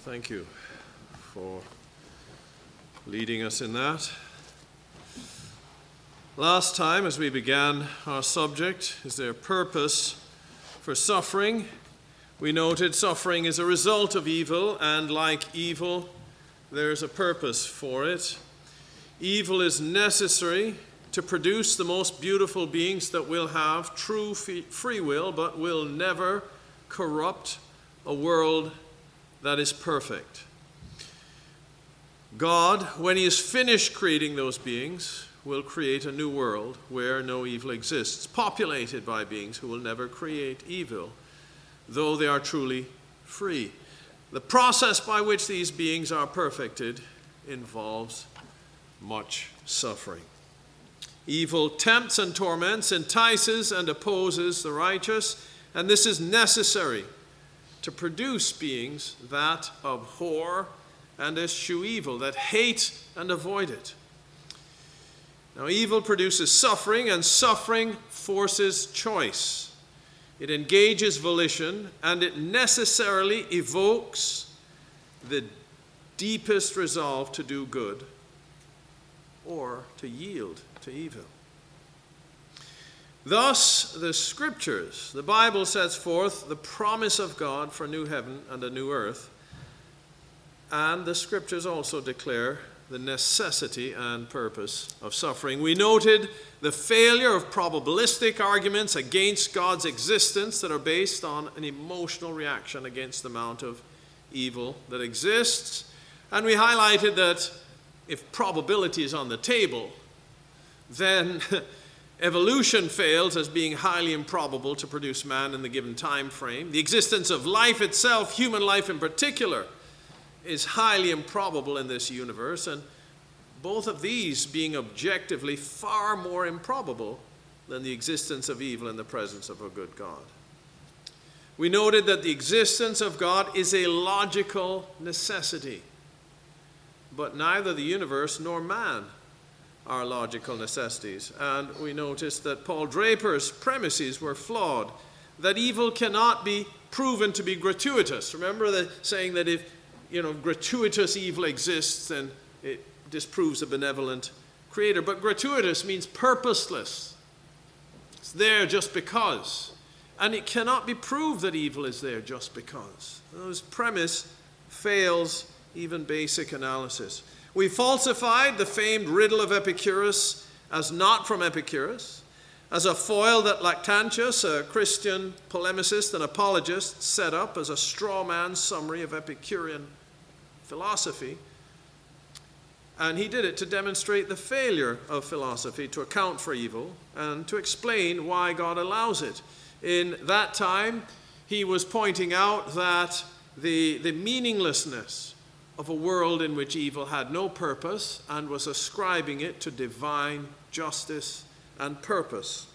Thank you for leading us in that. Last time, as we began our subject, is there purpose for suffering? We noted suffering is a result of evil, and like evil, there's a purpose for it. Evil is necessary to produce the most beautiful beings that will have true free will, but will never corrupt a world that is perfect. God, when he is finished creating those beings, will create a new world where no evil exists, populated by beings who will never create evil, though they are truly free. The process by which these beings are perfected involves much suffering. Evil tempts and torments, entices and opposes the righteous, and this is necessary to produce beings that abhor and eschew evil, that hate and avoid it. Now, evil produces suffering, and suffering forces choice. It engages volition, and it necessarily evokes the deepest resolve to do good or to yield to evil. Thus, the Scriptures, the Bible sets forth the promise of God for a new heaven and a new earth, and the Scriptures also declare the necessity and purpose of suffering. We noted the failure of probabilistic arguments against God's existence that are based on an emotional reaction against the amount of evil that exists, and we highlighted that if probability is on the table, then evolution fails as being highly improbable to produce man in the given time frame. The existence of life itself, human life in particular, is highly improbable in this universe, and both of these being objectively far more improbable than the existence of evil in the presence of a good God. We noted that the existence of God is a logical necessity, but neither the universe nor man are logical necessities. And we noticed that Paul Draper's premises were flawed, that evil cannot be proven to be gratuitous. Remember the saying that if gratuitous evil exists, then it disproves a benevolent creator. But gratuitous means purposeless. It's there just because. And it cannot be proved that evil is there just because. This premise fails even basic analysis. We falsified the famed riddle of Epicurus as not from Epicurus, as a foil that Lactantius, a Christian polemicist and apologist, set up as a straw man summary of Epicurean philosophy. And he did it to demonstrate the failure of philosophy to account for evil and to explain why God allows it. In that time, he was pointing out that the meaninglessness of a world in which evil had no purpose and was ascribing it to divine justice and purpose.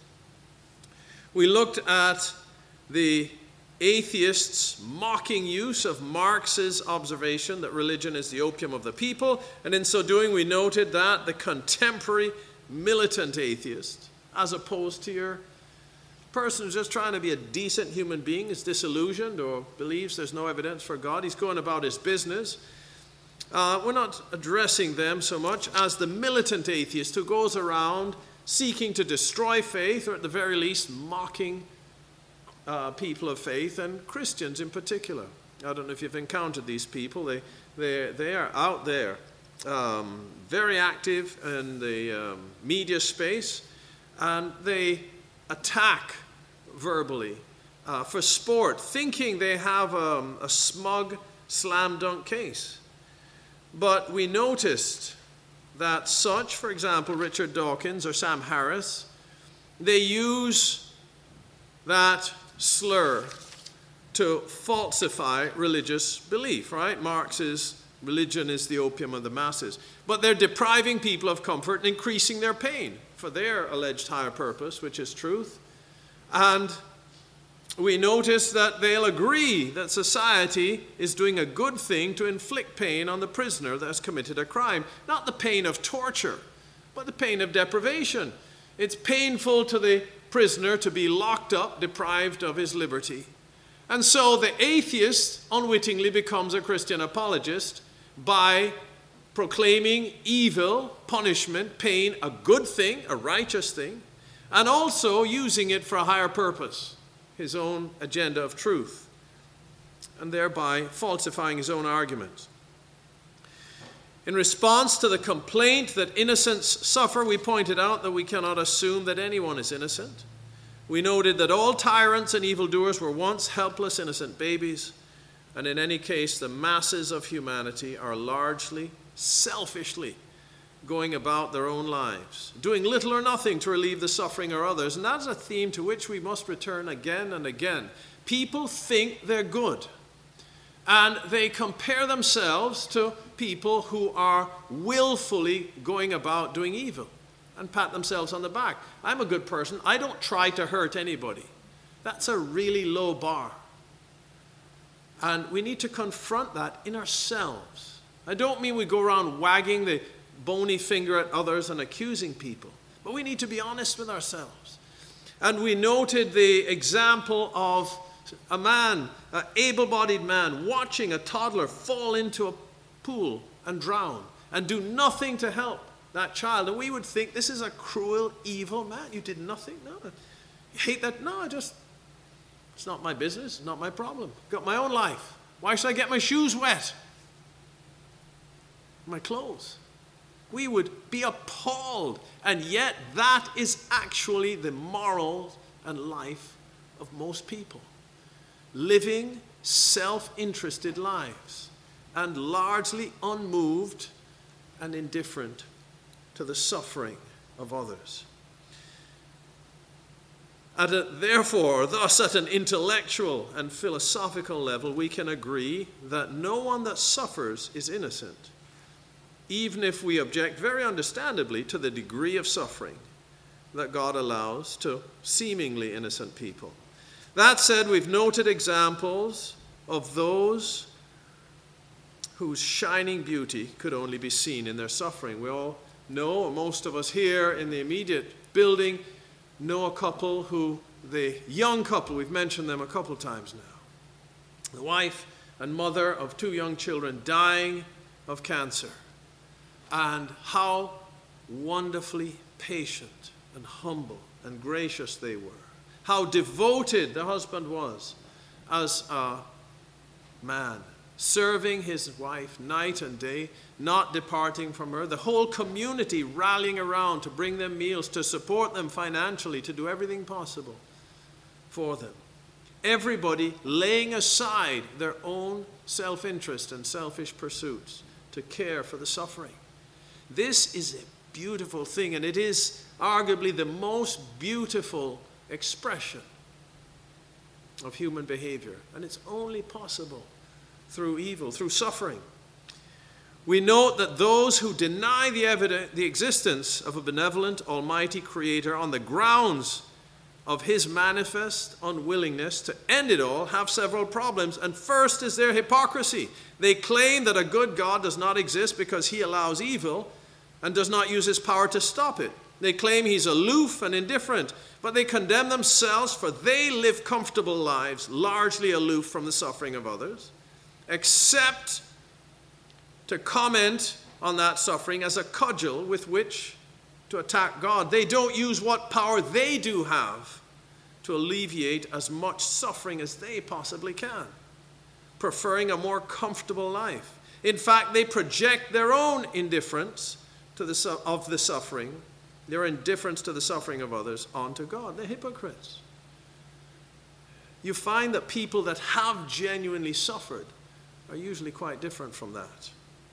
We looked at the atheists' mocking use of Marx's observation that religion is the opium of the people, and in so doing we noted that the contemporary militant atheist, as opposed to your person who's just trying to be a decent human being, is disillusioned or believes there's no evidence for God, he's going about his business. We're not addressing them so much as the militant atheist who goes around seeking to destroy faith, or at the very least mocking people of faith, and Christians in particular. I don't know if you've encountered these people. They are out there, very active in the media space, and they attack verbally for sport, thinking they have a smug slam dunk case. But we noticed that such, for example, Richard Dawkins or Sam Harris, they use that slur to falsify religious belief, right? Marx's religion is the opium of the masses. But they're depriving people of comfort and increasing their pain for their alleged higher purpose, which is truth. And we notice that they'll agree that society is doing a good thing to inflict pain on the prisoner that has committed a crime. Not the pain of torture, but the pain of deprivation. It's painful to the prisoner to be locked up, deprived of his liberty. And so the atheist unwittingly becomes a Christian apologist by proclaiming evil, punishment, pain, a good thing, a righteous thing, and also using it for a higher purpose, his own agenda of truth, and thereby falsifying his own arguments. In response to the complaint that innocents suffer, we pointed out that we cannot assume that anyone is innocent. We noted that all tyrants and evildoers were once helpless, innocent babies, and in any case, the masses of humanity are largely, selfishly going about their own lives, doing little or nothing to relieve the suffering of others. And that's a theme to which we must return again and again. People think they're good, and they compare themselves to people who are willfully going about doing evil and pat themselves on the back. I'm a good person. I don't try to hurt anybody. That's a really low bar. And we need to confront that in ourselves. I don't mean we go around wagging the bony finger at others and accusing people, but we need to be honest with ourselves. And we noted the example of a man, an able-bodied man, watching a toddler fall into a pool and drown and do nothing to help that child. And we would think, this is a cruel, evil man. You did nothing? No. You hate that? No, it's not my business. It's not my problem. I've got my own life. Why should I get my shoes wet? My clothes. We would be appalled. And yet that is actually the moral and life of most people. Living self-interested lives and largely unmoved and indifferent to the suffering of others. Therefore, thus at an intellectual and philosophical level, we can agree that no one that suffers is innocent, even if we object very understandably to the degree of suffering that God allows to seemingly innocent people. That said, we've noted examples of those whose shining beauty could only be seen in their suffering. We all know, or most of us here in the immediate building, know a couple the young couple, we've mentioned them a couple times now. The wife and mother of 2 young children dying of cancer. And how wonderfully patient and humble and gracious they were. How devoted the husband was as a man, serving his wife night and day, not departing from her. The whole community rallying around to bring them meals, to support them financially, to do everything possible for them. Everybody laying aside their own self-interest and selfish pursuits to care for the suffering. This is a beautiful thing, and it is arguably the most beautiful expression of human behavior. And it's only possible through evil, through suffering. We note that those who deny the existence of a benevolent, almighty creator on the grounds of his manifest unwillingness to end it all have several problems. And first is their hypocrisy. They claim that a good God does not exist because he allows evil and does not use his power to stop it. They claim he's aloof and indifferent, but they condemn themselves, for they live comfortable lives, largely aloof from the suffering of others, except to comment on that suffering as a cudgel with which to attack God. They don't use what power they do have to alleviate as much suffering as they possibly can, preferring a more comfortable life. In fact, they project their own indifference of the suffering, their indifference to the suffering of others, onto God. They're hypocrites. You find that people that have genuinely suffered are usually quite different from that.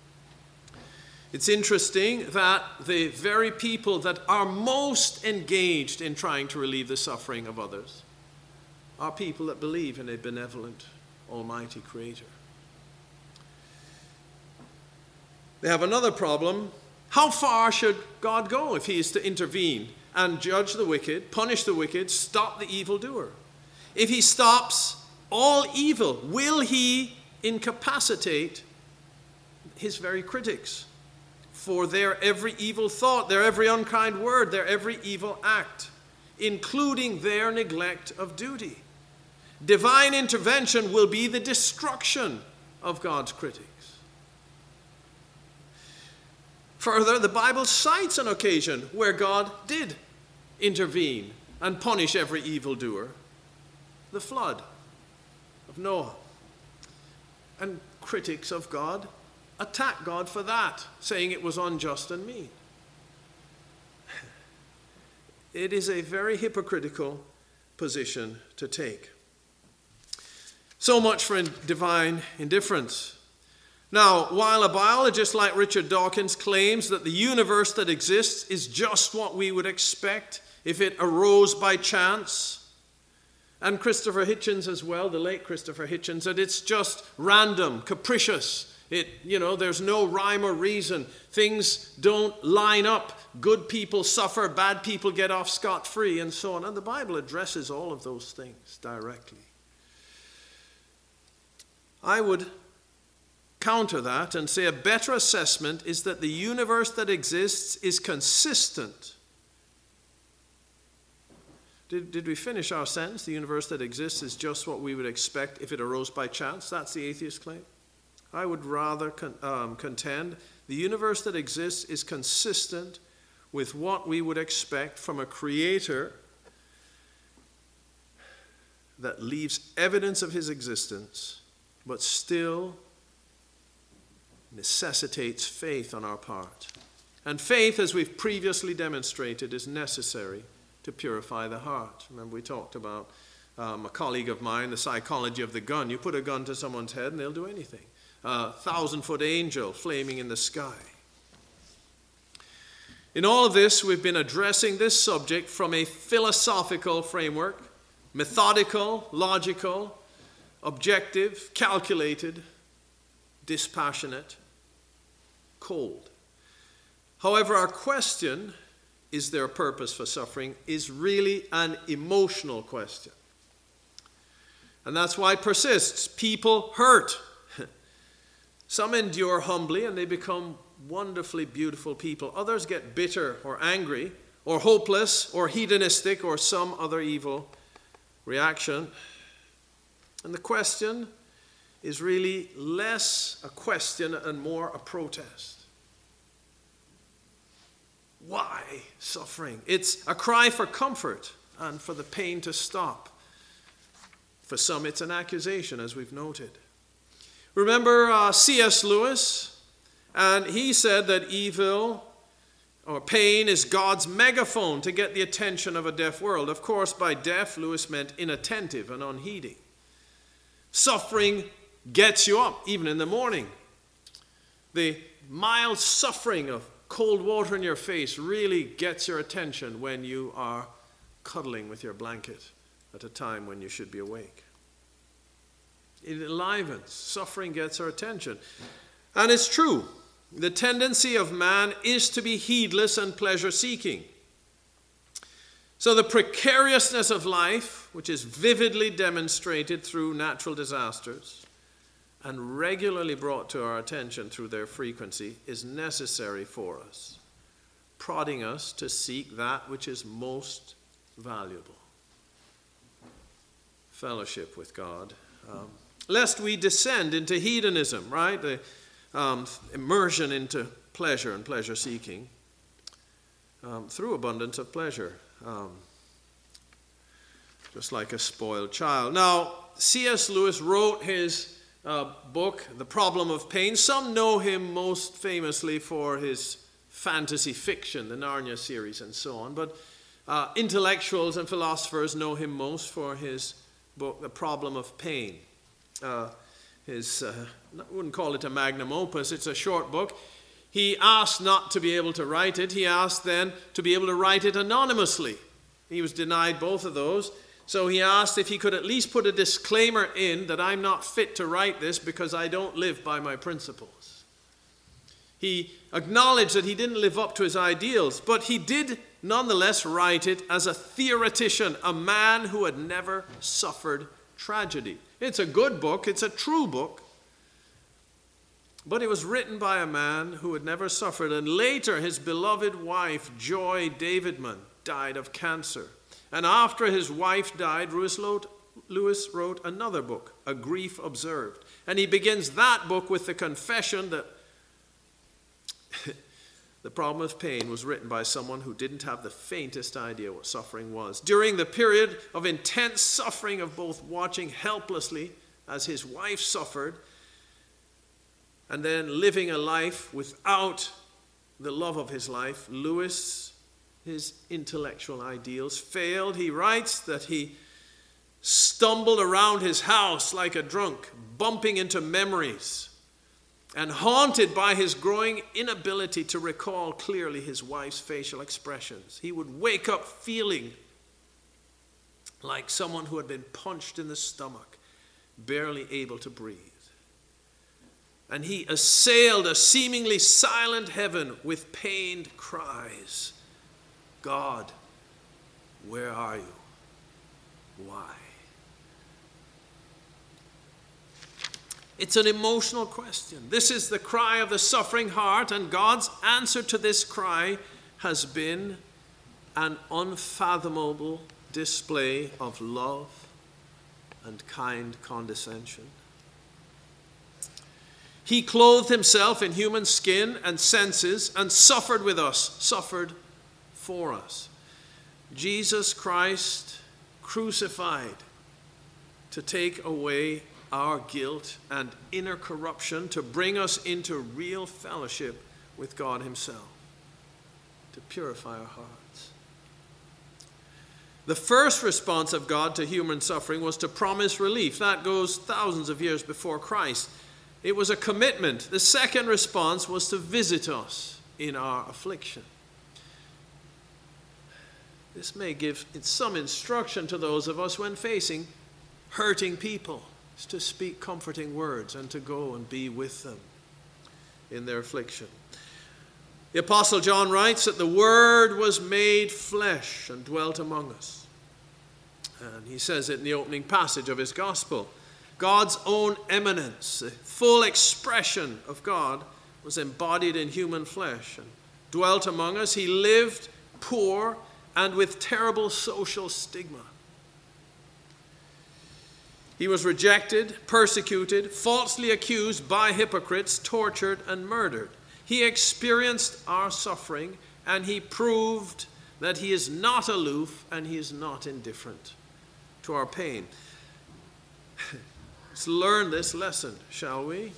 It's interesting that the very people that are most engaged in trying to relieve the suffering of others are people that believe in a benevolent, almighty creator. They have another problem. How far should God go if he is to intervene and judge the wicked, punish the wicked, stop the evildoer? If he stops all evil, will he incapacitate his very critics for their every evil thought, their every unkind word, their every evil act, including their neglect of duty? Divine intervention will be the destruction of God's critics. Further, the Bible cites an occasion where God did intervene and punish every evildoer, the flood of Noah. And critics of God attack God for that, saying it was unjust and mean. It is a very hypocritical position to take. So much for divine indifference. Now, while a biologist like Richard Dawkins claims that the universe that exists is just what we would expect if it arose by chance, and Christopher Hitchens as well, the late Christopher Hitchens, that it's just random, capricious. There's no rhyme or reason. Things don't line up. Good people suffer, bad people get off scot-free, and so on. And the Bible addresses all of those things directly. I would counter that and say a better assessment is that the universe that exists is consistent. Did we finish our sentence? The universe that exists is just what we would expect if it arose by chance. That's the atheist claim. I would rather contend the universe that exists is consistent with what we would expect from a creator that leaves evidence of his existence, but still necessitates faith on our part. And faith, as we've previously demonstrated, is necessary to purify the heart. Remember, we talked about a colleague of mine, the psychology of the gun. You put a gun to someone's head and they'll do anything. A 1,000-foot angel flaming in the sky. In all of this, we've been addressing this subject from a philosophical framework, methodical, logical, objective, calculated, dispassionate, cold. However, our question, is there a purpose for suffering, is really an emotional question. And that's why it persists. People hurt. Some endure humbly and they become wonderfully beautiful people. Others get bitter or angry or hopeless or hedonistic or some other evil reaction. And the question is really less a question and more a protest. Why suffering? It's a cry for comfort and for the pain to stop. For some, it's an accusation, as we've noted. Remember C.S. Lewis? And he said that evil or pain is God's megaphone to get the attention of a deaf world. Of course, by deaf, Lewis meant inattentive and unheeding. Suffering gets you up, even in the morning. The mild suffering of cold water in your face really gets your attention when you are cuddling with your blanket at a time when you should be awake. It enlivens. Suffering gets our attention. And it's true. The tendency of man is to be heedless and pleasure-seeking. So the precariousness of life, which is vividly demonstrated through natural disasters and regularly brought to our attention through their frequency, is necessary for us, prodding us to seek that which is most valuable. Fellowship with God. Lest we descend into hedonism, right? The immersion into pleasure and pleasure-seeking through abundance of pleasure. Just like a spoiled child. Now, C.S. Lewis wrote his book, The Problem of Pain. Some know him most famously for his fantasy fiction, the Narnia series and so on. But intellectuals and philosophers know him most for his book, The Problem of Pain. I wouldn't call it a magnum opus, it's a short book. He asked not to be able to write it. He asked then to be able to write it anonymously. He was denied both of those. So he asked if he could at least put a disclaimer in that I'm not fit to write this because I don't live by my principles. He acknowledged that he didn't live up to his ideals, but he did nonetheless write it as a theoretician, a man who had never suffered tragedy. It's a good book, it's a true book, but it was written by a man who had never suffered. And later his beloved wife, Joy Davidman, died of cancer. And after his wife died, Lewis Lewis wrote another book, A Grief Observed. And he begins that book with the confession that the problem of pain was written by someone who didn't have the faintest idea what suffering was. During the period of intense suffering of both watching helplessly as his wife suffered and then living a life without the love of his life, Lewis, his intellectual ideals failed. He writes that he stumbled around his house like a drunk, bumping into memories, and haunted by his growing inability to recall clearly his wife's facial expressions. He would wake up feeling like someone who had been punched in the stomach, barely able to breathe. And he assailed a seemingly silent heaven with pained cries. God, where are you? Why? It's an emotional question. This is the cry of the suffering heart, and God's answer to this cry has been an unfathomable display of love and kind condescension. He clothed himself in human skin and senses and suffered with us, suffered for us. Jesus Christ crucified to take away our guilt and inner corruption, to bring us into real fellowship with God himself, to purify our hearts. The first response of God to human suffering was to promise relief. That goes thousands of years before Christ. It was a commitment. The second response was to visit us in our affliction. This may give some instruction to those of us when facing hurting people, is to speak comforting words and to go and be with them in their affliction. The Apostle John writes that the Word was made flesh and dwelt among us. And he says it in the opening passage of his gospel. God's own eminence, the full expression of God, was embodied in human flesh and dwelt among us. He lived poor and with terrible social stigma. He was rejected, persecuted, falsely accused by hypocrites, tortured, and murdered. He experienced our suffering, and he proved that he is not aloof and he is not indifferent to our pain. Let's learn this lesson, shall we?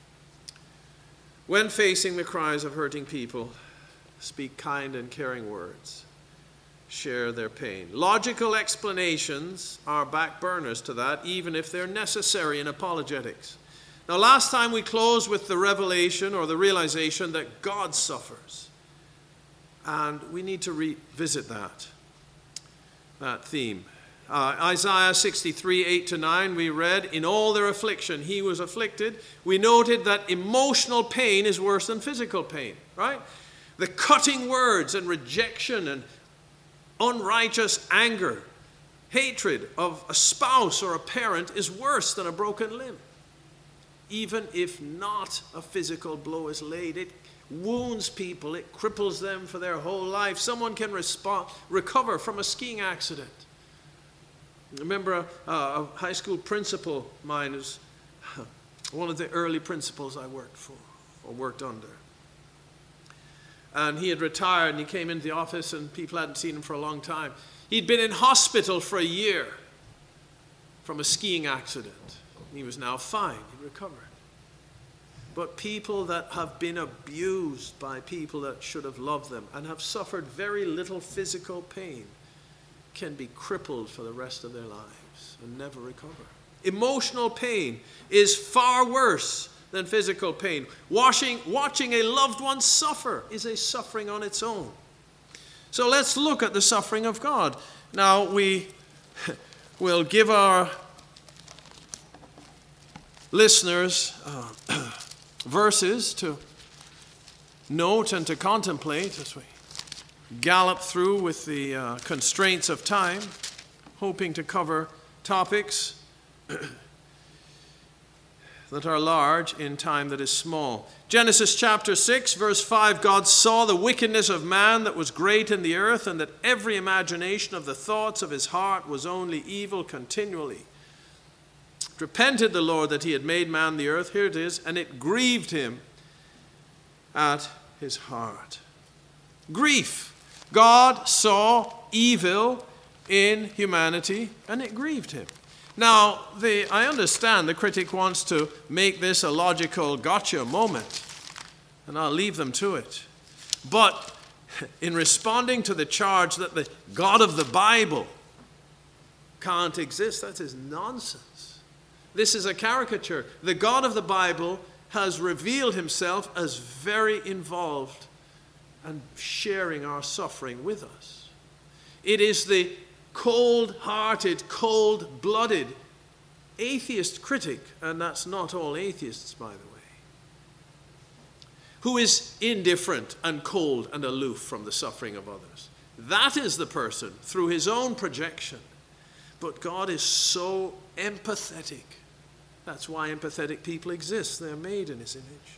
When facing the cries of hurting people, speak kind and caring words. Share their pain. Logical explanations are back burners to that, even if they're necessary in apologetics. Now, last time we closed with the revelation or the realization that God suffers. And we need to revisit that theme. Isaiah 63, 8-9, we read, in all their affliction he was afflicted. We noted that emotional pain is worse than physical pain, right? The cutting words and rejection and unrighteous anger, hatred of a spouse or a parent is worse than a broken limb. Even if not a physical blow is laid, it wounds people, it cripples them for their whole life. Someone can recover from a skiing accident. I remember a high school principal of mine who's one of the early principals I worked for or worked under. And he had retired, and he came into the office, and people hadn't seen him for a long time. He'd been in hospital for a year from a skiing accident. He was now fine. He'd recovered. But people that have been abused by people that should have loved them and have suffered very little physical pain can be crippled for the rest of their lives and never recover. Emotional pain is far worse than physical pain. Watching a loved one suffer is a suffering on its own. So let's look at the suffering of God. Now we will give our listeners verses to note and to contemplate as we gallop through with the constraints of time, hoping to cover topics that are large in time that is small. Genesis chapter 6, verse 5, God saw the wickedness of man that was great in the earth, and that every imagination of the thoughts of his heart was only evil continually. repented the Lord that he had made man the earth. Here it is. And it grieved him at his heart. Grief. God saw evil in humanity and it grieved him. Now, I understand the critic wants to make this a logical gotcha moment, and I'll leave them to it. But in responding to the charge that the God of the Bible can't exist, that is nonsense. This is a caricature. The God of the Bible has revealed himself as very involved and sharing our suffering with us. It is the cold-hearted, cold-blooded atheist critic, and that's not all atheists, by the way, who is indifferent and cold and aloof from the suffering of others. That is the person through his own projection. But God is so empathetic. That's why empathetic people exist. They're made in his image.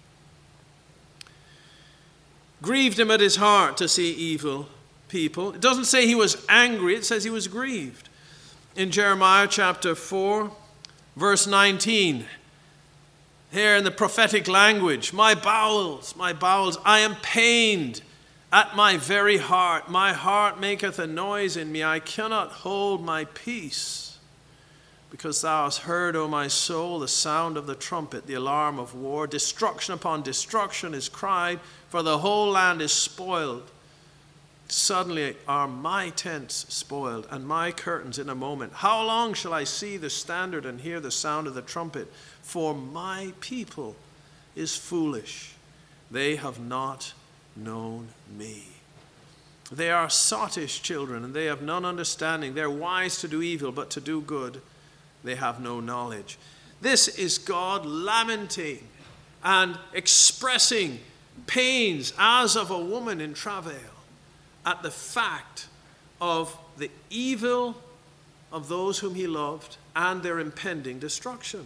Grieved him at his heart to see evil people. It doesn't say he was angry, it says he was grieved. In Jeremiah chapter 4, verse 19, here in the prophetic language, my bowels, I am pained at my very heart. My heart maketh a noise in me. I cannot hold my peace. Because thou hast heard, O my soul, the sound of the trumpet, the alarm of war. Destruction upon destruction is cried, for the whole land is spoiled. Suddenly are my tents spoiled, and my curtains in a moment. How long shall I see the standard and hear the sound of the trumpet? For my people is foolish. They have not known me. They are sottish children, and they have none understanding. They are wise to do evil, but to do good they have no knowledge. This is God lamenting and expressing pains as of a woman in travail at the fact of the evil of those whom he loved and their impending destruction.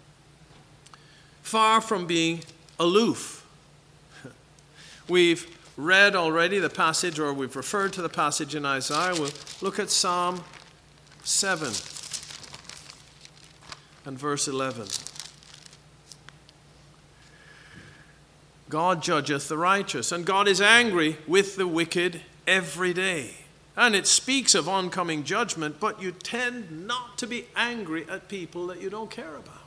Far from being aloof. We've read already the passage, or we've referred to the passage in Isaiah. We'll look at Psalm 7 and verse 11. God judgeth the righteous, and God is angry with the wicked every day. And it speaks of oncoming judgment, but you tend not to be angry at people that you don't care about.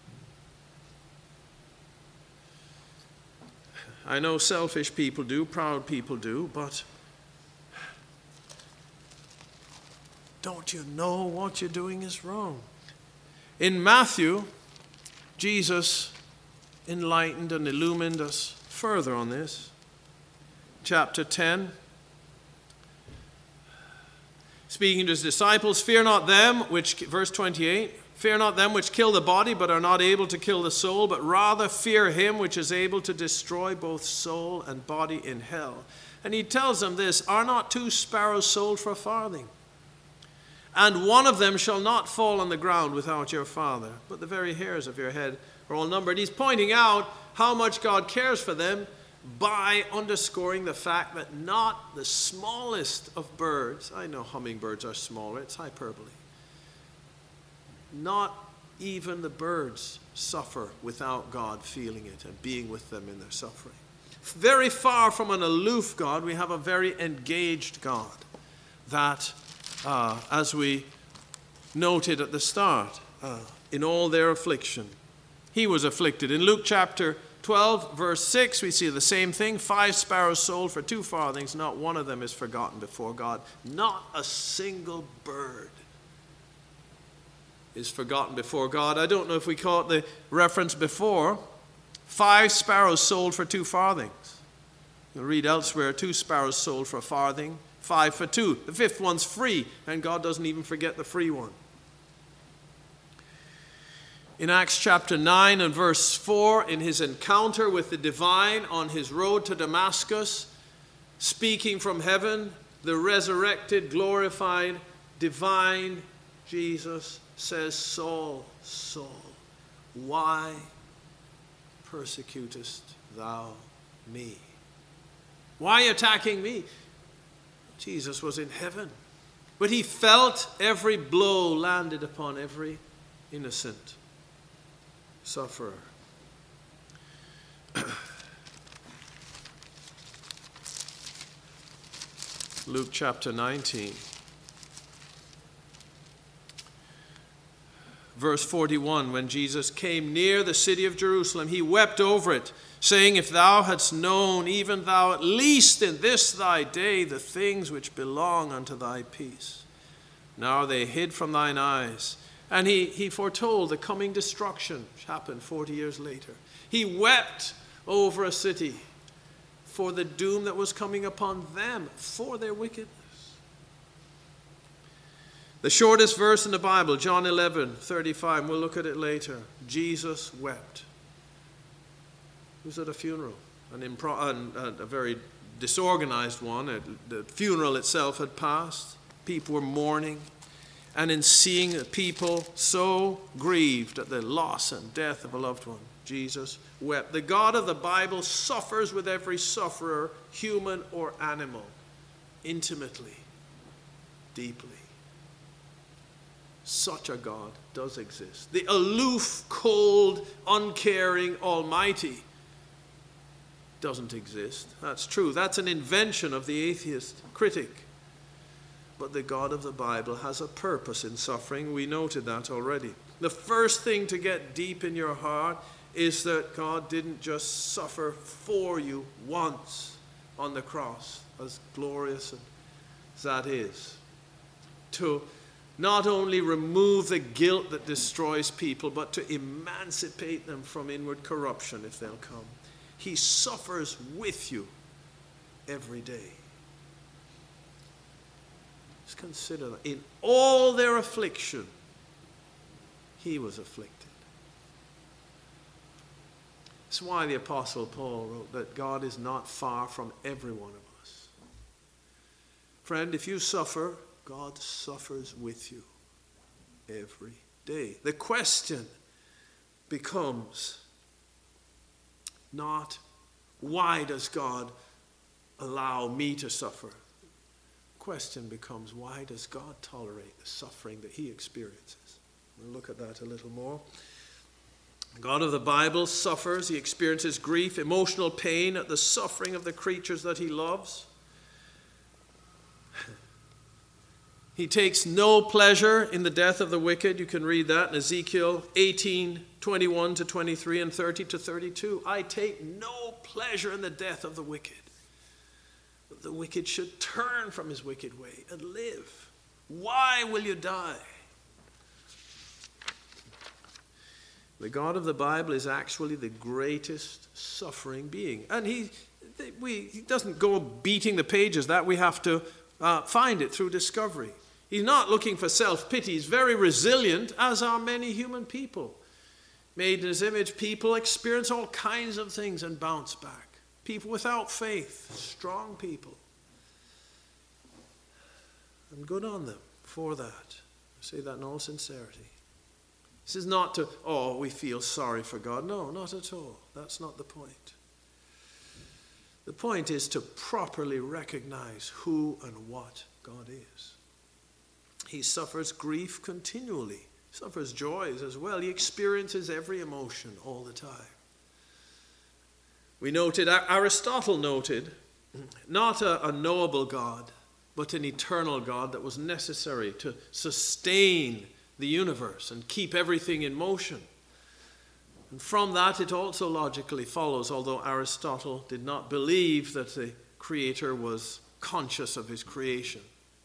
I know selfish people do, proud people do, but don't you know what you're doing is wrong? In Matthew, Jesus enlightened and illumined us further on this. Chapter 10. Speaking to his disciples, fear not them which, verse 28, fear not them which kill the body, but are not able to kill the soul, but rather fear him which is able to destroy both soul and body in hell. And he tells them this, are not 2 sparrows sold for a farthing? And one of them shall not fall on the ground without your Father, but the very hairs of your head are all numbered. He's pointing out how much God cares for them by underscoring the fact that not the smallest of birds, I know hummingbirds are smaller, it's hyperbole, not even the birds suffer without God feeling it and being with them in their suffering. Very far from an aloof God, we have a very engaged God that, as we noted at the start, in all their affliction, he was afflicted. In Luke chapter 12, verse 6, we see the same thing. 5 sparrows sold for 2 farthings. Not one of them is forgotten before God. Not a single bird is forgotten before God. I don't know if we caught the reference before. 5 sparrows sold for 2 farthings. You'll read elsewhere, 2 sparrows sold for a farthing, 5 for 2. The 5th one's free, and God doesn't even forget the free one. In Acts chapter 9 and verse 4, in his encounter with the divine on his road to Damascus, speaking from heaven, the resurrected, glorified, divine Jesus says, Saul, Saul, why persecutest thou me? Why attacking me? Jesus was in heaven, but he felt every blow landed upon every innocent sufferer. Luke chapter 19. Verse 41, when Jesus came near the city of Jerusalem, he wept over it, saying, if thou hadst known, even thou at least in this thy day, the things which belong unto thy peace. Now are they hid from thine eyes. And he foretold the coming destruction, which happened 40 years later. He wept over a city for the doom that was coming upon them for their wickedness. The shortest verse in the Bible, John 11:35, and we'll look at it later. Jesus wept. He was at a funeral, a very disorganized one. The funeral itself had passed. People were mourning. And in seeing people so grieved at the loss and death of a loved one, Jesus wept. The God of the Bible suffers with every sufferer, human or animal, intimately, deeply. Such a God does exist. The aloof, cold, uncaring, almighty doesn't exist. That's true. That's an invention of the atheist critic. But the God of the Bible has a purpose in suffering. We noted that already. The first thing to get deep in your heart is that God didn't just suffer for you once on the cross, as glorious as that is, to not only remove the guilt that destroys people, but to emancipate them from inward corruption if they'll come. He suffers with you every day. Just consider that. In all their affliction, he was afflicted. That's why the Apostle Paul wrote that God is not far from every one of us. Friend, if you suffer, God suffers with you every day. The question becomes not, why does God allow me to suffer? The question becomes, why does God tolerate the suffering that he experiences? We'll look at that a little more. The God of the Bible suffers. He experiences grief, emotional pain at the suffering of the creatures that he loves. He takes no pleasure in the death of the wicked. You can read that in Ezekiel 18:21-23 and 30-32. I take no pleasure in the death of the wicked. But the wicked should turn from his wicked way and live. Why will you die? The God of the Bible is actually the greatest suffering being. And he doesn't go beating the pages. That we have to find it through discovery. He's not looking for self-pity. He's very resilient, as are many human people. Made in his image, people experience all kinds of things and bounce back. People without faith, strong people. And good on them for that. I say that in all sincerity. This is not to, we feel sorry for God. No, not at all. That's not the point. The point is to properly recognize who and what God is. He suffers grief continually. He suffers joys as well. He experiences every emotion all the time. We noted, Aristotle noted, not a knowable God, but an eternal God that was necessary to sustain the universe and keep everything in motion. And from that it also logically follows, although Aristotle did not believe that the Creator was conscious of his creation.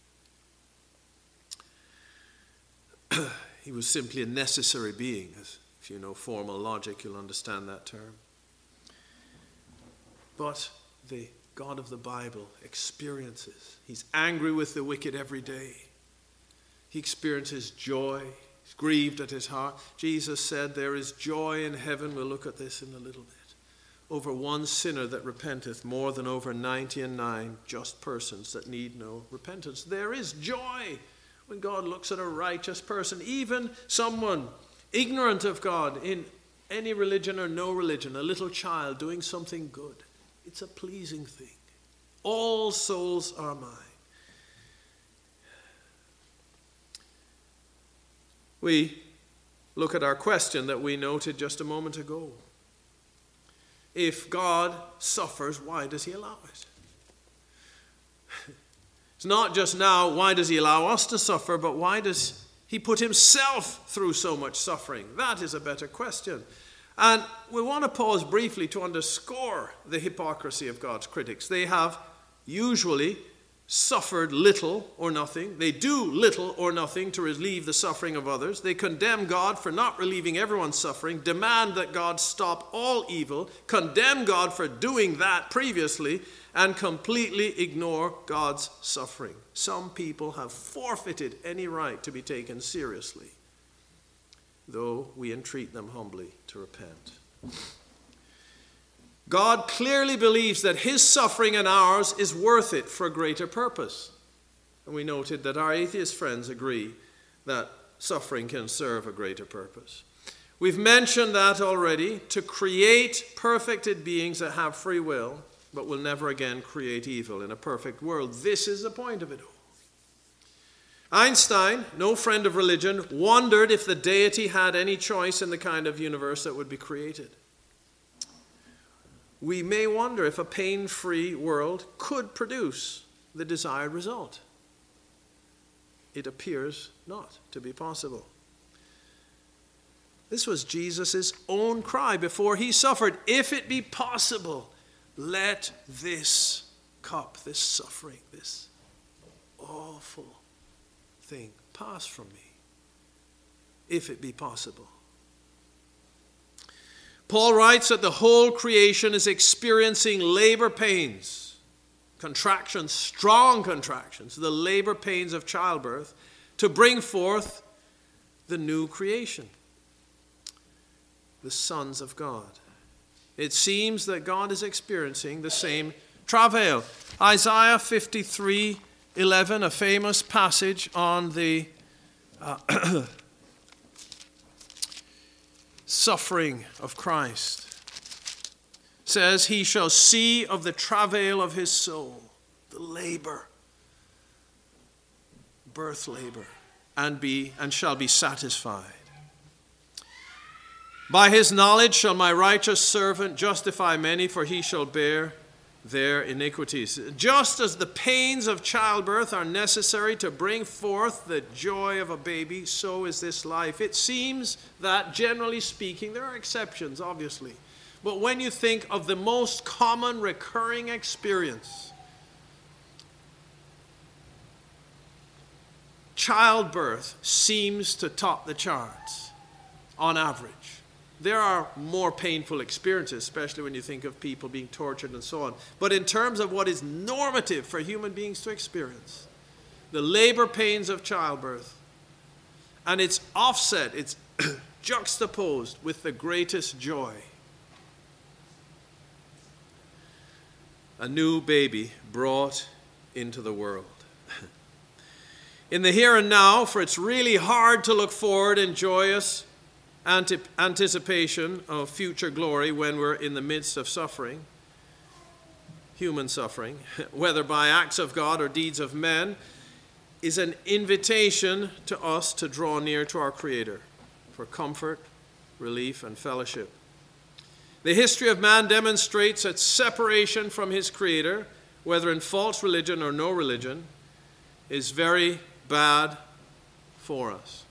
He was simply a necessary being. If you know formal logic, you'll understand that term. But the God of the Bible experiences. He's angry with the wicked every day. He experiences joy. He's grieved at his heart. Jesus said there is joy in heaven. We'll look at this in a little bit. Over one sinner that repenteth, more than over 99 just persons that need no repentance. There is joy when God looks at a righteous person, even someone ignorant of God in any religion or no religion, a little child doing something good. It's a pleasing thing. All souls are mine. We look at our question that we noted just a moment ago. If God suffers, why does he allow it? It's not just now, why does he allow us to suffer, but why does he put himself through so much suffering? That is a better question. And we want to pause briefly to underscore the hypocrisy of God's critics. They have usually suffered little or nothing. They do little or nothing to relieve the suffering of others. They condemn God for not relieving everyone's suffering, demand that God stop all evil, condemn God for doing that previously, and completely ignore God's suffering. Some people have forfeited any right to be taken seriously, though we entreat them humbly to repent. God clearly believes that his suffering and ours is worth it for a greater purpose. And we noted that our atheist friends agree that suffering can serve a greater purpose. We've mentioned that already, to create perfected beings that have free will, but will never again create evil in a perfect world. This is the point of it all. Einstein, no friend of religion, wondered if the deity had any choice in the kind of universe that would be created. We may wonder if a pain-free world could produce the desired result. It appears not to be possible. This was Jesus' own cry before he suffered. If it be possible, let this cup, this suffering, this awful thing pass from me. If it be possible. Paul writes that the whole creation is experiencing labor pains, contractions, strong contractions, the labor pains of childbirth, to bring forth the new creation, the sons of God. It seems that God is experiencing the same travail. Isaiah 53:11, a famous passage on the suffering of Christ, says, he shall see of the travail of his soul, the labor, birth labor, and shall be satisfied. By his knowledge shall my righteous servant justify many, for he shall bear their iniquities. Just as the pains of childbirth are necessary to bring forth the joy of a baby, so is this life. It seems that, generally speaking, there are exceptions, obviously. But when you think of the most common recurring experience, childbirth seems to top the charts on average. There are more painful experiences, especially when you think of people being tortured and so on. But in terms of what is normative for human beings to experience, the labor pains of childbirth, and it's offset, it's juxtaposed with the greatest joy. A new baby brought into the world. In the here and now, for it's really hard to look forward in joyous anticipation of future glory when we're in the midst of suffering, human suffering, whether by acts of God or deeds of men, is an invitation to us to draw near to our Creator for comfort, relief, and fellowship. The history of man demonstrates that separation from his Creator, whether in false religion or no religion, is very bad for us.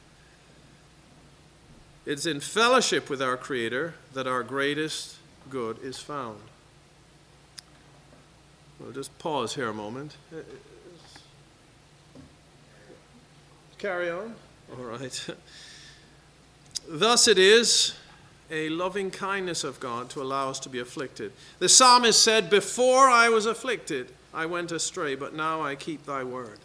It's in fellowship with our Creator that our greatest good is found. We'll just pause here a moment. Carry on. All right. Thus it is a loving kindness of God to allow us to be afflicted. The psalmist said, before I was afflicted, I went astray, but now I keep thy word.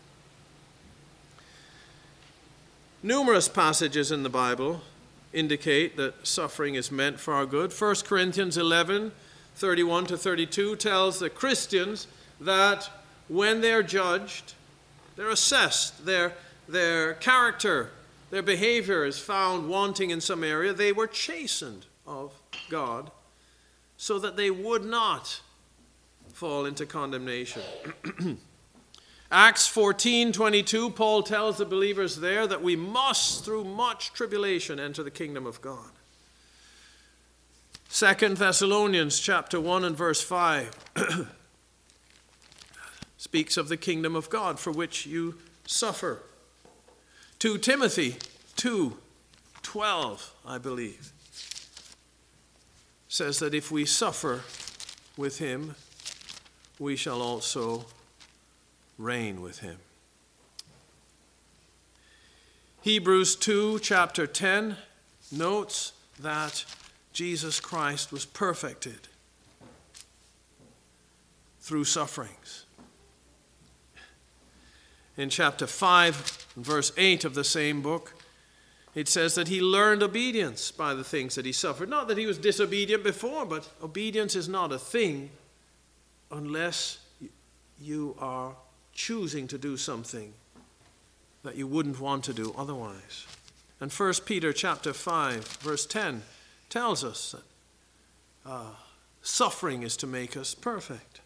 Numerous passages in the Bible indicate that suffering is meant for our good. 1 Corinthians 11:31-32 tells the Christians that when they're judged, they're assessed, their character, their behavior is found wanting in some area, they were chastened of God so that they would not fall into condemnation. Acts 14:22, Paul tells the believers there that we must, through much tribulation, enter the kingdom of God. 2 Thessalonians chapter 1 and verse 5 speaks of the kingdom of God for which you suffer. 2 Timothy 2:12, I believe, says that if we suffer with him, we shall also reign with him. Hebrews 2, chapter 10, notes that Jesus Christ was perfected through sufferings. In chapter 5, verse 8 of the same book, it says that he learned obedience by the things that he suffered. Not that he was disobedient before, but obedience is not a thing unless you are choosing to do something that you wouldn't want to do otherwise. And 1 Peter chapter 5, verse 10 tells us that suffering is to make us perfect.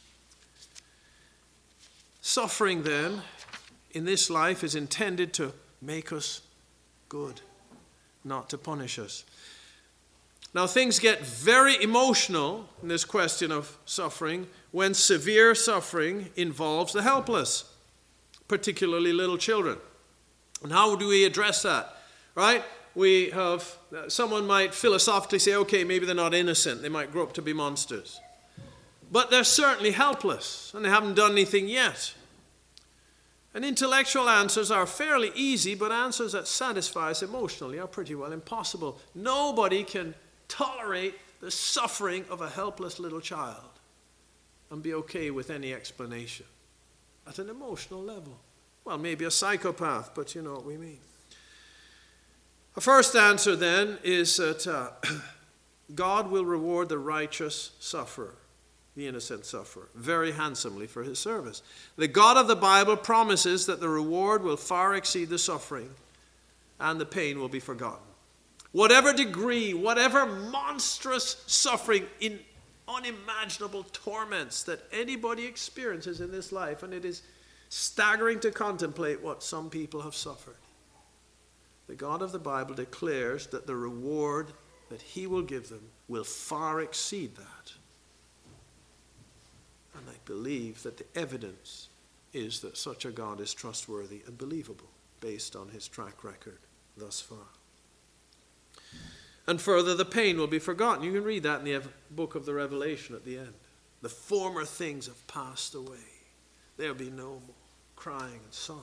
Suffering then in this life is intended to make us good, not to punish us. Now things get very emotional in this question of suffering when severe suffering involves the helpless, particularly little children. And how do we address that? Right? Someone might philosophically say, okay, maybe they're not innocent. They might grow up to be monsters. But they're certainly helpless, and they haven't done anything yet. And intellectual answers are fairly easy, but answers that satisfy us emotionally are pretty well impossible. Nobody can tolerate the suffering of a helpless little child and be okay with any explanation at an emotional level. Well, maybe a psychopath, but you know what we mean. A first answer then is that God will reward the righteous sufferer, the innocent sufferer, very handsomely for his service. The God of the Bible promises that the reward will far exceed the suffering and the pain will be forgotten. Whatever degree, whatever monstrous suffering in unimaginable torments that anybody experiences in this life, and it is staggering to contemplate what some people have suffered. The God of the Bible declares that the reward that he will give them will far exceed that. And I believe that the evidence is that such a God is trustworthy and believable based on his track record thus far. And further, the pain will be forgotten. You can read that in the book of the Revelation at the end. The former things have passed away. There'll be no more crying and sorrow.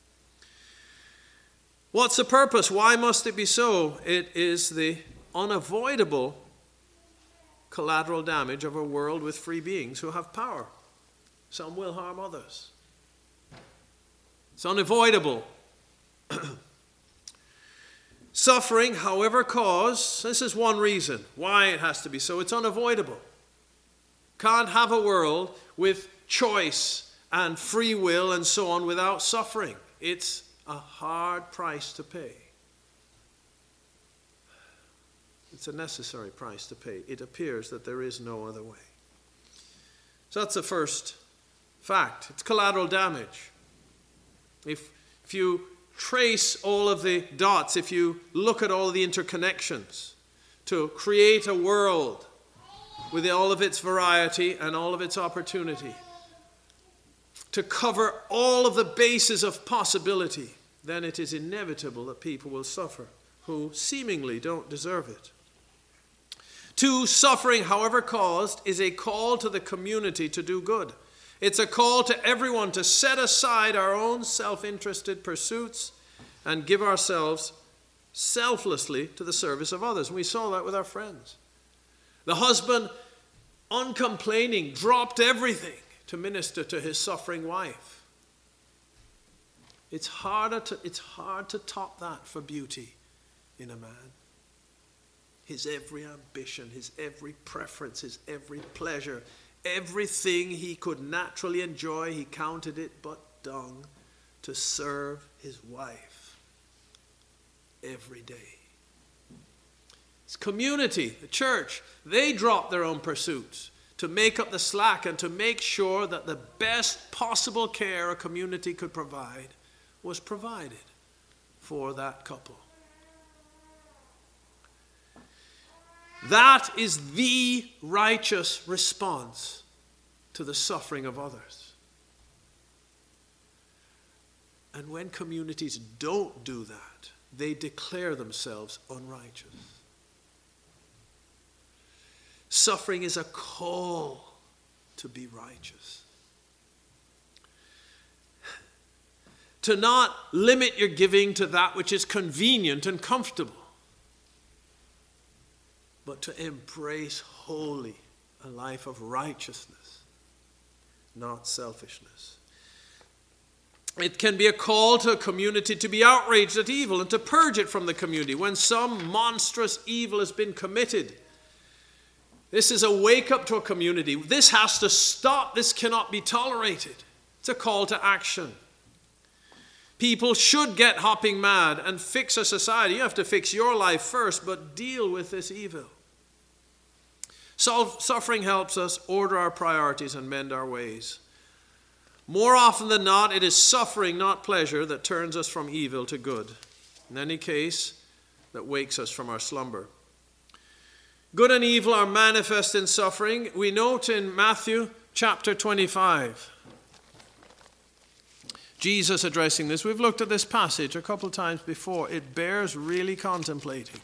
What's the purpose? Why must it be so? It is the unavoidable collateral damage of a world with free beings who have power. Some will harm others. It's unavoidable. Suffering, however caused, this is one reason why it has to be so. It's unavoidable. Can't have a world with choice and free will and so on without suffering. It's a hard price to pay. It's a necessary price to pay. It appears that there is no other way. So that's the first fact. It's collateral damage. If you trace all of the dots, if you look at all of the interconnections to create a world with all of its variety and all of its opportunity, to cover all of the bases of possibility, then it is inevitable that people will suffer who seemingly don't deserve it. 2, suffering, however caused, is a call to the community to do good. It's a call to everyone to set aside our own self-interested pursuits and give ourselves selflessly to the service of others. And we saw that with our friends. The husband, uncomplaining, dropped everything to minister to his suffering wife. It's hard to top that for beauty in a man. His every ambition, his every preference, his every pleasure, everything he could naturally enjoy, he counted it but dung to serve his wife every day. His community, the church, they dropped their own pursuits to make up the slack and to make sure that the best possible care a community could provide was provided for that couple. That is the righteous response to the suffering of others. And when communities don't do that, they declare themselves unrighteous. Suffering is a call to be righteous. To not limit your giving to that which is convenient and comfortable, but to embrace wholly a life of righteousness, not selfishness. It can be a call to a community to be outraged at evil and to purge it from the community when some monstrous evil has been committed. This is a wake-up to a community. This has to stop. This cannot be tolerated. It's a call to action. People should get hopping mad and fix a society. You have to fix your life first, but deal with this evil. Suffering helps us order our priorities and mend our ways. More often than not, it is suffering, not pleasure, that turns us from evil to good. In any case, that wakes us from our slumber. Good and evil are manifest in suffering. We note in Matthew chapter 25. Jesus addressing this. We've looked at this passage a couple of times before. It bears really contemplating.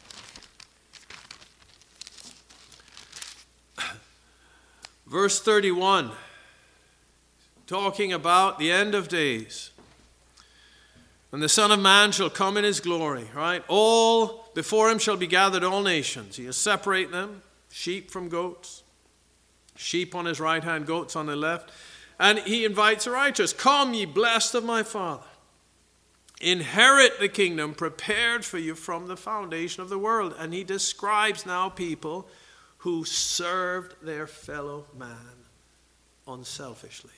Verse 31, talking about the end of days. When the Son of Man shall come in his glory, right? All before him shall be gathered all nations. He will separate them, sheep from goats, sheep on his right hand, goats on the left. And he invites the righteous, come ye blessed of my Father. Inherit the kingdom prepared for you from the foundation of the world. And he describes now people who served their fellow man unselfishly.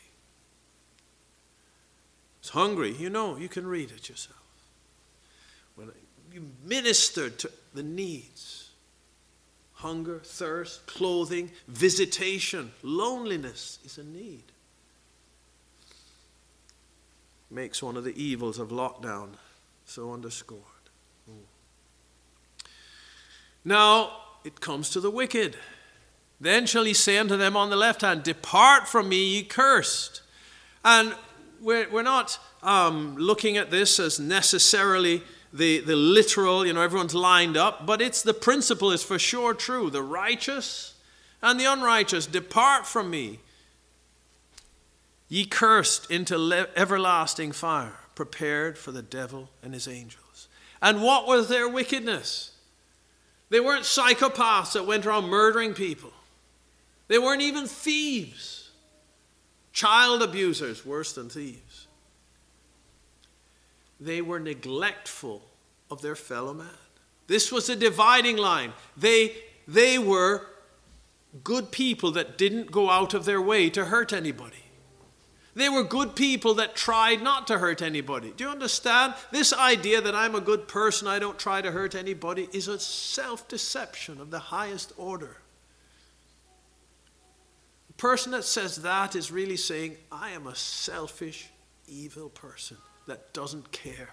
Was hungry, you can read it yourself. When you ministered to the needs, hunger, thirst, clothing, visitation, loneliness is a need. Makes one of the evils of lockdown so underscored. Now, it comes to the wicked. Then shall he say unto them on the left hand, depart from me, ye cursed. And we're not looking at this as necessarily the literal, everyone's lined up, but it's the principle is for sure true. The righteous and the unrighteous, depart from me, ye cursed, into everlasting fire, prepared for the devil and his angels. And what was their wickedness? They weren't psychopaths that went around murdering people. They weren't even thieves. Child abusers, worse than thieves. They were neglectful of their fellow man. This was a dividing line. They were good people that didn't go out of their way to hurt anybody. They were good people that tried not to hurt anybody. Do you understand? This idea that I'm a good person, I don't try to hurt anybody, is a self-deception of the highest order. The person that says that is really saying, I am a selfish, evil person that doesn't care.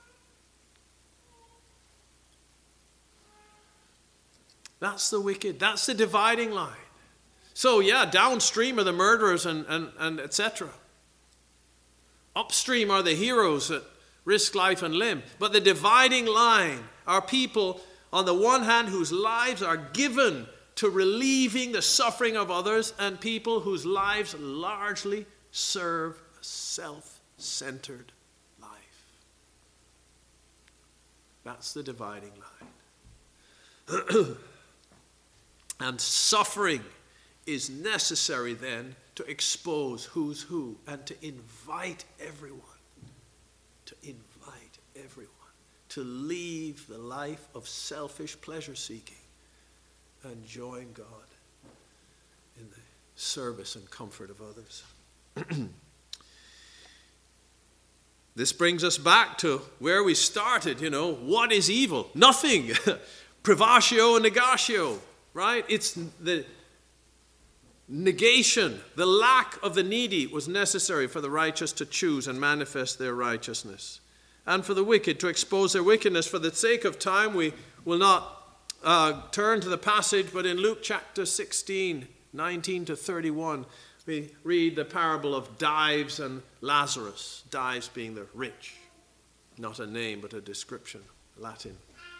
That's the wicked. That's the dividing line. So downstream are the murderers and etc. Upstream are the heroes that risk life and limb. But the dividing line are people, on the one hand, whose lives are given to relieving the suffering of others, and people whose lives largely serve a self-centered life. That's the dividing line. And suffering is necessary then to expose who's who and to invite everyone to leave the life of selfish pleasure seeking and join God in the service and comfort of others. This brings us back to where we started, what is evil? Nothing. Privatio and negatio, right? It's negation, the lack of the needy was necessary for the righteous to choose and manifest their righteousness, and for the wicked to expose their wickedness. For the sake of time, we will not turn to the passage, but in Luke chapter 16, 19 to 31, we read the parable of Dives and Lazarus. Dives being the rich, not a name, but a description, Latin.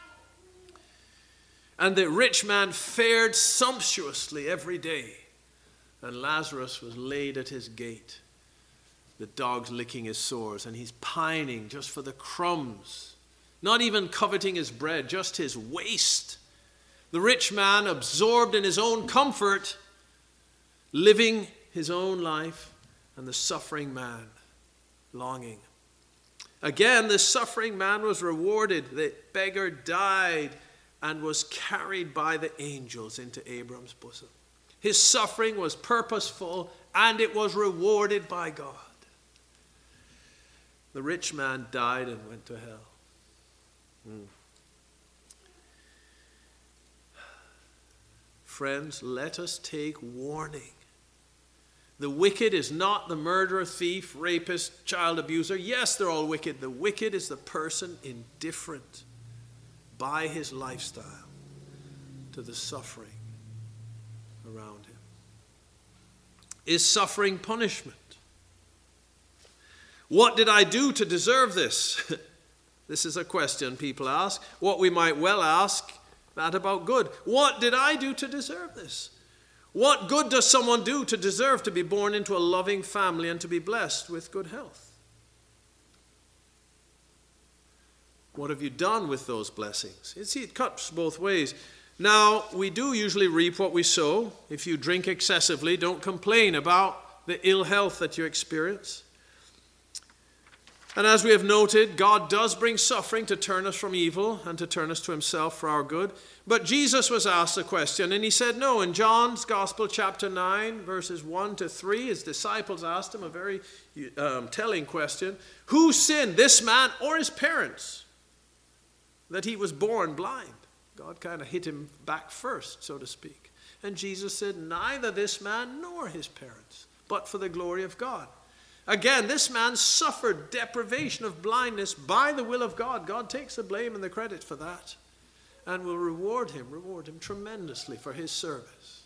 And the rich man fared sumptuously every day, and Lazarus was laid at his gate, the dogs licking his sores, and he's pining just for the crumbs, not even coveting his bread, just his waste. The rich man, absorbed in his own comfort, living his own life, and the suffering man longing. Again, the suffering man was rewarded. The beggar died and was carried by the angels into Abram's bosom. His suffering was purposeful, and it was rewarded by God. The rich man died and went to hell. Friends, let us take warning. The wicked is not the murderer, thief, rapist, child abuser. Yes, they're all wicked. The wicked is the person indifferent by his lifestyle to the suffering around him. Is suffering punishment? What did I do to deserve this? This is a question people ask. What we might well ask that about good. What did I do to deserve this? What good does someone do to deserve to be born into a loving family and to be blessed with good health? What have you done with those blessings? It cuts both ways. Now, we do usually reap what we sow. If you drink excessively, don't complain about the ill health that you experience. And as we have noted, God does bring suffering to turn us from evil and to turn us to himself for our good. But Jesus was asked a question, and he said no. In John's Gospel, chapter 9, verses 1 to 3, his disciples asked him a very telling question. Who sinned, this man or his parents, that he was born blind? God kind of hit him back first, so to speak. And Jesus said, neither this man nor his parents, but for the glory of God. Again, this man suffered deprivation of blindness by the will of God. God takes the blame and the credit for that and will reward him tremendously for his service.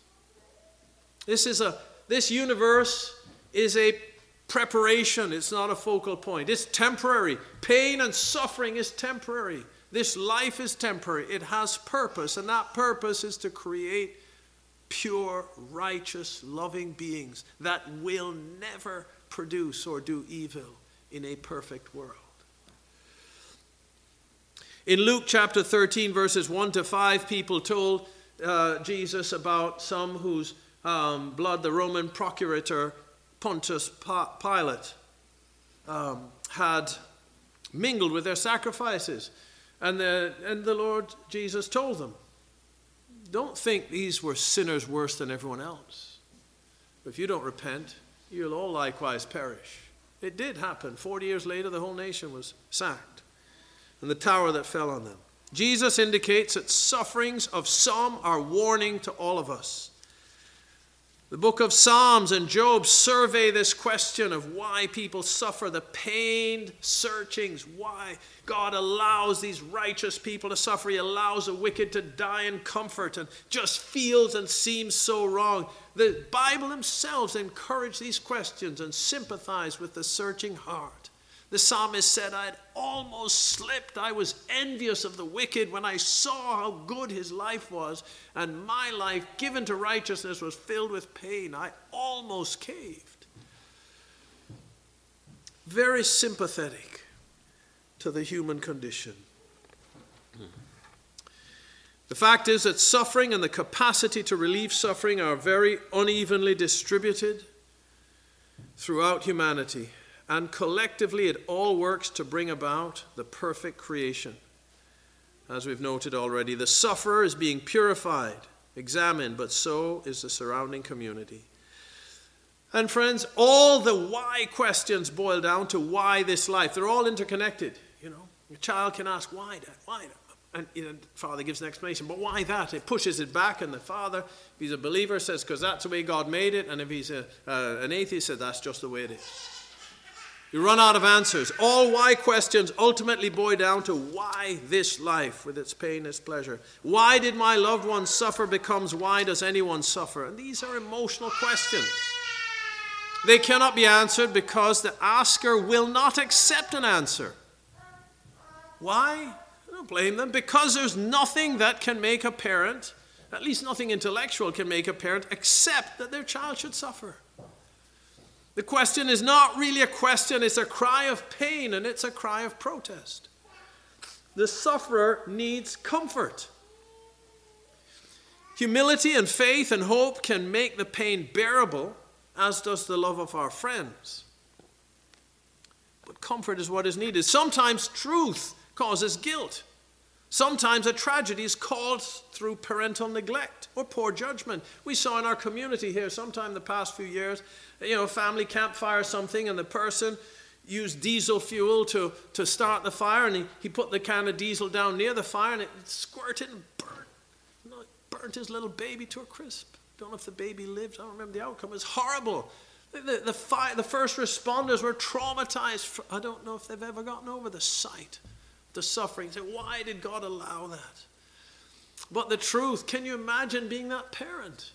This universe is a preparation. It's not a focal point. It's temporary. Pain and suffering is temporary. This life is temporary. It has purpose, and that purpose is to create pure, righteous, loving beings that will never produce or do evil in a perfect world. In Luke chapter 13, verses 1 to 5, people told Jesus about some whose blood the Roman procurator Pontius Pilate had mingled with their sacrifices. And the Lord Jesus told them, don't think these were sinners worse than everyone else. If you don't repent, you'll all likewise perish. It did happen. 40 years later, the whole nation was sacked, and the tower that fell on them. Jesus indicates that sufferings of some are warning to all of us. The book of Psalms and Job survey this question of why people suffer, the pained searchings, why God allows these righteous people to suffer. He allows the wicked to die in comfort and just feels and seems so wrong. The Bible themselves encourage these questions and sympathize with the searching heart. The psalmist said, I had almost slipped. I was envious of the wicked when I saw how good his life was, and my life given to righteousness was filled with pain. I almost caved. Very sympathetic to the human condition. The fact is that suffering and the capacity to relieve suffering are very unevenly distributed throughout humanity. And collectively, it all works to bring about the perfect creation. As we've noted already, the sufferer is being purified, examined, but so is the surrounding community. And friends, all the why questions boil down to why this life. They're all interconnected. You know, your child can ask, why, Dad? Why, Dad? And the father gives an explanation. But why that? It pushes it back, and the father, if he's a believer, says, because that's the way God made it. And if he's an atheist, says, that's just the way it is. You run out of answers. All why questions ultimately boil down to why this life with its pain, its pleasure. Why did my loved one suffer becomes why does anyone suffer? And these are emotional questions. They cannot be answered because the asker will not accept an answer. Why? I don't blame them. Because there's nothing that can make a parent, at least nothing intellectual can make a parent, accept that their child should suffer. The question is not really a question, it's a cry of pain, and it's a cry of protest. The sufferer needs comfort. Humility and faith and hope can make the pain bearable, as does the love of our friends. But comfort is what is needed. Sometimes truth causes guilt. Sometimes a tragedy is caused through parental neglect or poor judgment. We saw in our community here sometime the past few years, a family campfire or something, and the person used diesel fuel to start the fire, and he put the can of diesel down near the fire, and it squirted and burnt his little baby to a crisp. Don't know if the baby lived. I don't remember the outcome. It was horrible. The first responders were traumatized. I don't know if they've ever gotten over the sight, the suffering. Say, why did God allow that? But the truth, can you imagine being that parent?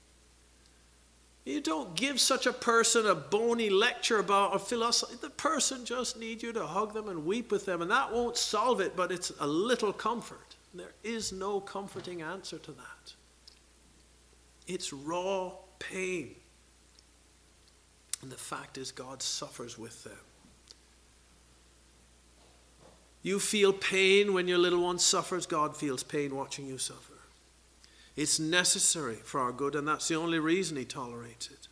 You don't give such a person a bony lecture about a philosophy. The person just needs you to hug them and weep with them, and that won't solve it, but it's a little comfort. There is no comforting answer to that. It's raw pain. And the fact is, God suffers with them. You feel pain when your little one suffers. God feels pain watching you suffer. It's necessary for our good, and that's the only reason he tolerates it.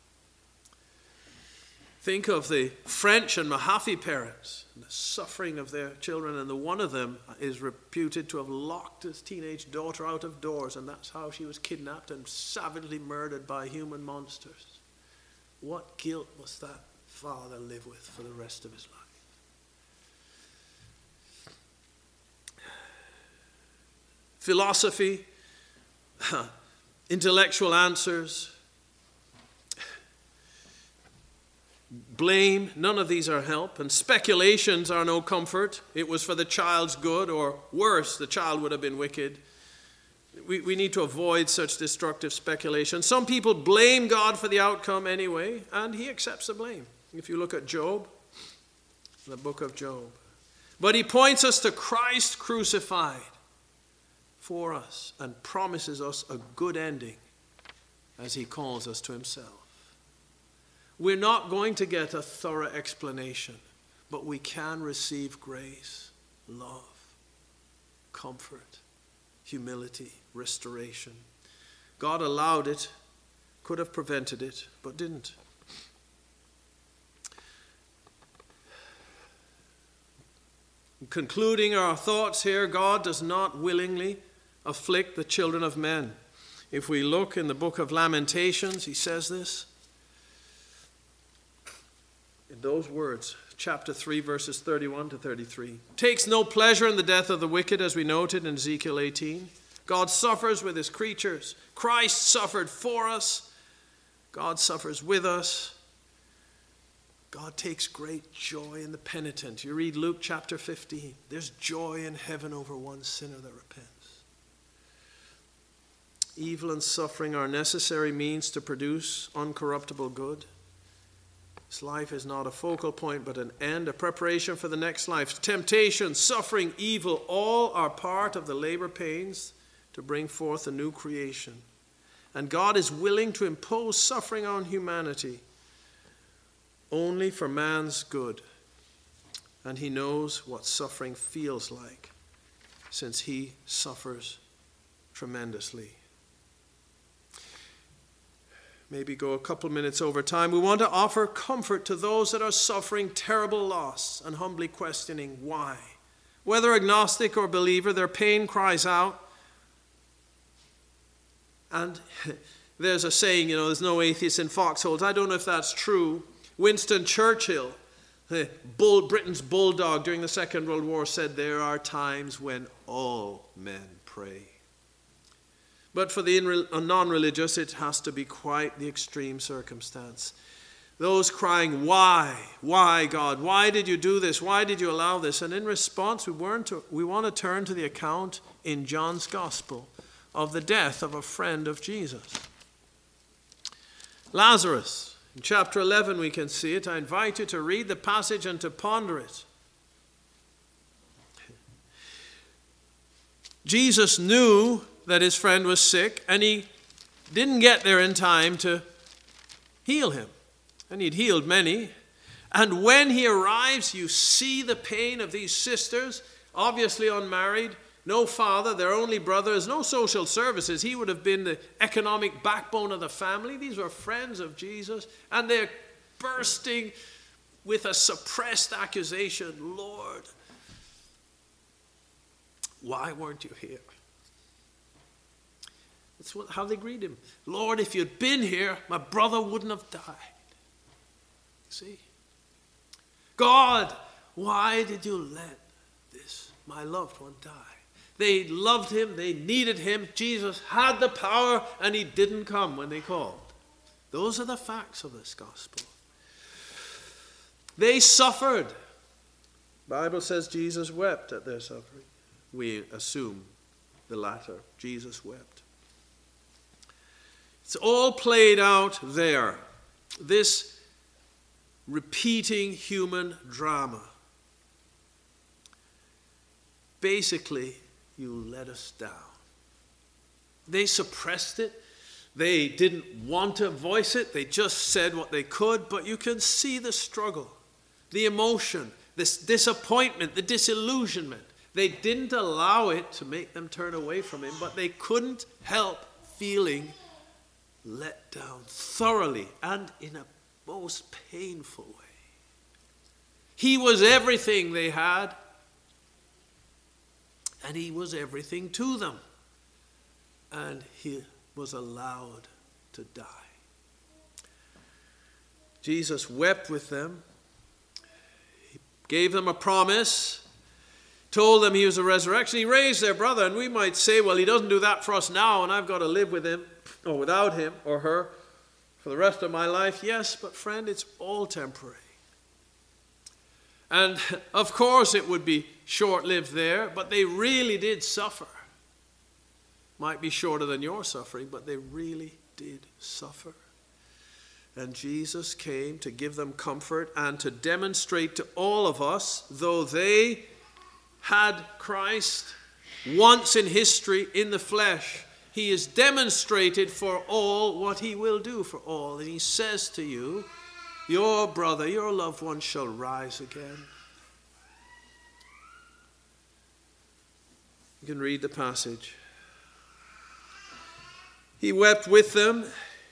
Think of the French and Mahaffey parents, and the suffering of their children, and the one of them is reputed to have locked his teenage daughter out of doors, and that's how she was kidnapped and savagely murdered by human monsters. What guilt must that father live with for the rest of his life? Philosophy, intellectual answers, blame, none of these are help, and speculations are no comfort. It was for the child's good, or worse, the child would have been wicked. We need to avoid such destructive speculation. Some people blame God for the outcome anyway, and he accepts the blame. If you look at Job, the book of Job. But he points us to Christ crucified for us and promises us a good ending as he calls us to himself. We're not going to get a thorough explanation, but we can receive grace, love, comfort, humility, restoration. God allowed it, could have prevented it, but didn't. Concluding our thoughts here, God does not willingly afflict the children of men. If we look in the book of Lamentations, he says this. In those words, chapter 3, verses 31 to 33. Takes no pleasure in the death of the wicked, as we noted in Ezekiel 18. God suffers with his creatures. Christ suffered for us. God suffers with us. God takes great joy in the penitent. You read Luke chapter 15. There's joy in heaven over one sinner that repents. Evil and suffering are necessary means to produce uncorruptible good. This life is not a focal point, but an end, a preparation for the next life. Temptation, suffering, evil, all are part of the labor pains to bring forth a new creation. And God is willing to impose suffering on humanity only for man's good. And he knows what suffering feels like, since he suffers tremendously. Maybe go a couple minutes over time. We want to offer comfort to those that are suffering terrible loss and humbly questioning why. Whether agnostic or believer, their pain cries out. And there's a saying, there's no atheists in foxholes. I don't know if that's true. Winston Churchill Britain's bulldog during the Second World War said, there are times when all men pray. But for the non-religious, it has to be quite the extreme circumstance. Those crying, why? Why, God? Why did you do this? Why did you allow this? And in response, we want to turn to the account in John's Gospel of the death of a friend of Jesus. Lazarus. In chapter 11 we can see it. I invite you to read the passage and to ponder it. Jesus knew that his friend was sick, and he didn't get there in time to heal him. And he'd healed many. And when he arrives, you see the pain of these sisters, obviously unmarried, no father, their only brother, has no social services. He would have been the economic backbone of the family. These were friends of Jesus. And they're bursting with a suppressed accusation. Lord, why weren't you here? That's how they greet him. Lord, if you'd been here, my brother wouldn't have died. See? God, why did you let this, my loved one, die? They loved him, they needed him. Jesus had the power, and he didn't come when they called. Those are the facts of this gospel. They suffered. The Bible says Jesus wept at their suffering. We assume the latter. Jesus wept. It's all played out there. This repeating human drama. Basically, you let us down. They suppressed it. They didn't want to voice it. They just said what they could, but you can see the struggle, the emotion, this disappointment, the disillusionment. They didn't allow it to make them turn away from him, but they couldn't help feeling let down thoroughly and in a most painful way. He was everything they had, and he was everything to them, and he was allowed to die. Jesus wept with them. He gave them a promise, told them he was a resurrection. He raised their brother, and we might say, well, he doesn't do that for us now, and I've got to live with him or without him or her for the rest of my life. Yes, but friend, it's all temporary. And of course it would be short-lived there, but they really did suffer. Might be shorter than your suffering, but they really did suffer. And Jesus came to give them comfort and to demonstrate to all of us, though they had Christ once in history in the flesh, he is demonstrated for all what he will do for all. And he says to you, your brother, your loved one shall rise again. You can read the passage. He wept with them.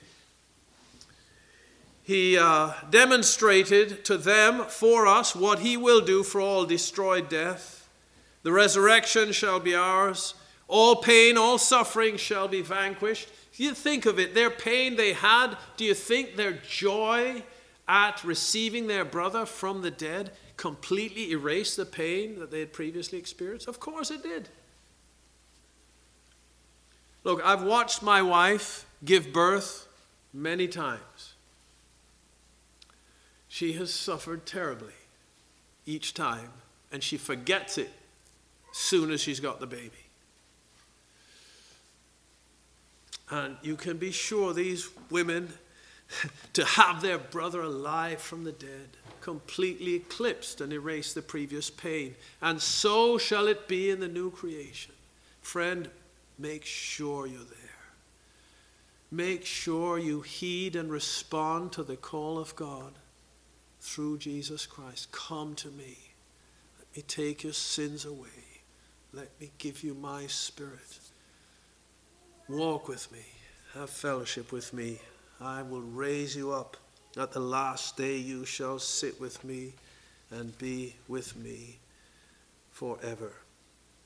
He demonstrated to them, for us, what he will do for all destroyed death. The resurrection shall be ours. All pain, all suffering shall be vanquished. You think of it, their pain they had, do you think their joy at receiving their brother from the dead completely erased the pain that they had previously experienced? Of course it did. Look, I've watched my wife give birth many times. She has suffered terribly each time, and she forgets it as soon as she's got the baby. And you can be sure these women, to have their brother alive from the dead, completely eclipsed and erased the previous pain. And so shall it be in the new creation. Friend, make sure you're there. Make sure you heed and respond to the call of God through Jesus Christ. Come to me. Let me take your sins away. Let me give you my Spirit. Walk with me. Have fellowship with me. I will raise you up. At the last day you shall sit with me and be with me forever.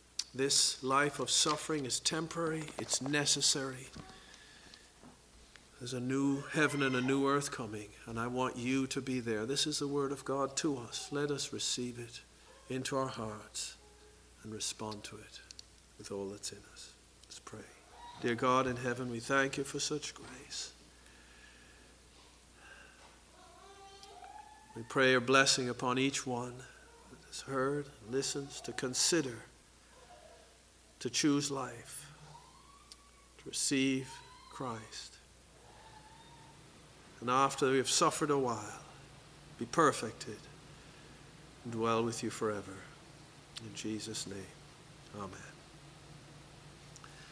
This life of suffering is temporary. It's necessary. There's a new heaven and a new earth coming, and I want you to be there. This is the word of God to us. Let us receive it into our hearts and respond to it with all that's in us. Let's pray. Dear God in heaven, we thank you for such grace. We pray your blessing upon each one that has heard, listens, to consider, to choose life, to receive Christ. And after we have suffered a while, be perfected and dwell with you forever. In Jesus' name, amen.